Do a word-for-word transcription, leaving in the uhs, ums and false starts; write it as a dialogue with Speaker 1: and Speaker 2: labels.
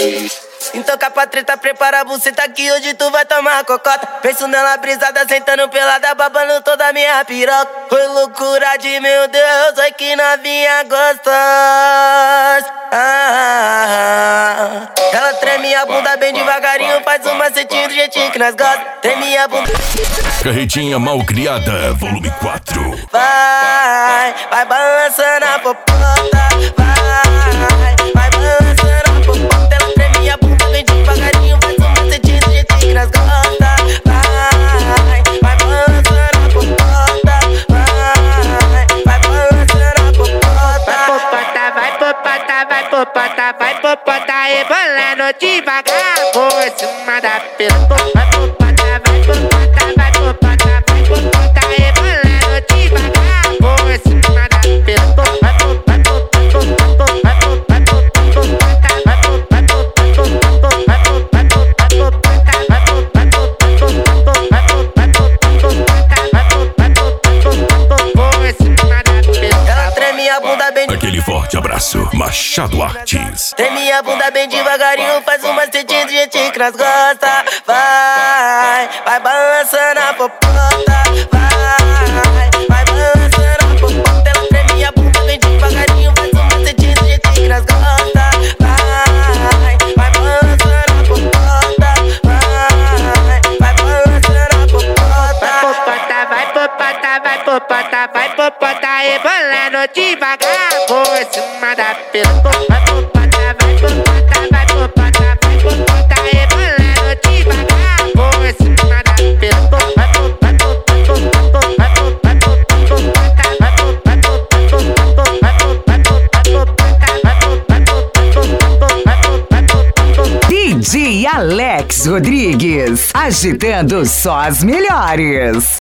Speaker 1: Então capa treta, prepara a buceta que hoje tu vai tomar cocota. Penso nela brisada, sentando pelada, babando toda a minha piroca. Foi loucura de meu Deus, oi que novinha gostosa. Ah, ela treme a bunda bem devagarinho, faz um macetinho do jeitinho que nós gosta. Treme a bunda.
Speaker 2: Carretinha Malcriada, volume quatro.
Speaker 1: Vai, vai balançando a popota. Vai, vai balançando a popota. Ela treme a bunda bem devagarinho, faz um macetinho do jeitinho que nós gosta. Vai, vai balançando a popota. Vai, vai balançando a popota.
Speaker 3: Vai popota, vai popota, vai popota, vai popota, rebolando devagar por cima da piroca. Vai popota, vai popota, vai popota, vai popota, rebolando devagar por cima da piroca. Vai popota, vai popota, vai popota, vai
Speaker 1: Ela treme a bunda bem.
Speaker 2: Aquele forte abraço, Machado Artes.
Speaker 1: Treme a bunda bem devagarinho, faz um macete de jeitinho que nós gosta. Vai, vai balançando a popota. Vai, vai balançando a popota. Ela treme a bunda bem devagarinho, faz um macete de jeitinho que nós gosta. Vai, vai balançando a popota. Vai, vai balançando a popota.
Speaker 3: popota, vai popota, vai popota, vai popota, rebolando devagar por cima da piroca. Vai popota, vai popota, vai popota, vai popota, rebolando devagar por cima da piroca. Vai popota, vai popota, vai popota, vai popota, vai popota, vai popota.
Speaker 4: D J Alex Rodrigues, agitando só as melhores.